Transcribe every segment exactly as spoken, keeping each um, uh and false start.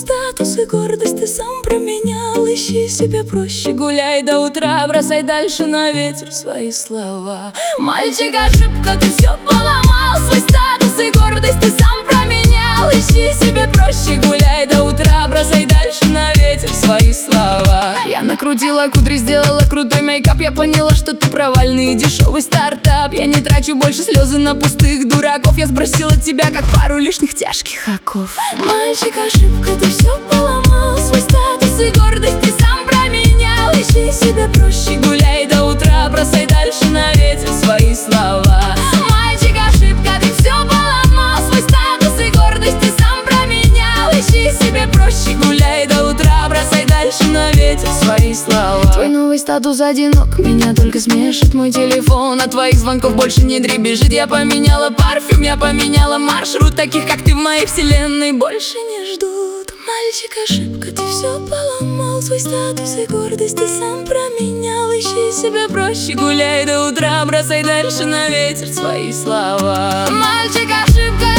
статус и гордость ты сам променял. Ищи себе проще, гуляй до утра, бросай дальше на ветер свои слова. Мальчик, ошибка, ты все поломал. Свой статус и гордость ты сам променял. Ищи себе проще, гуляй до утра, бросай дальше на ветер свои слова. Я накрутила кудри, сделала крутой мейкап. Я поняла, что ты провальный и дешевый стартап. Я не трачу больше слезы на пустых дураков. Я сбросила тебя, как пару лишних тяжких оков. Мальчик, ошибка, ты все поломал. Свой статус и гордость ты сам променял. Ищи себе проще, гуляй до утра, бросай дальше на ветер свои слова. Мальчик, ошибка, ты все поломал. Свой статус и гордость ты сам променял. Ищи себе проще, гуляй до утра, бросай дальше на ветер свои слова. Твой новый статус одинок, меня только смешит мой телефон. От твоих звонков больше не дребезжит. Я поменяла парфюм, я поменяла маршрут. Таких, как ты, в моей вселенной больше не ждут. Мальчик, ошибка, ты все поломал. Свой статус и гордость ты сам променял. Ищи себя проще, гуляй до утра, бросай дальше на ветер свои слова. Мальчик, ошибка,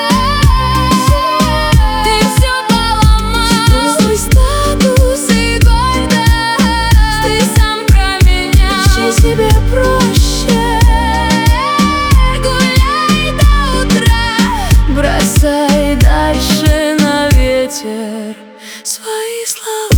ты все поломал. Свой статус и гордость ты сам променял. Ищи себе проще, гуляй до утра, бросай дальше на ветер свои слова.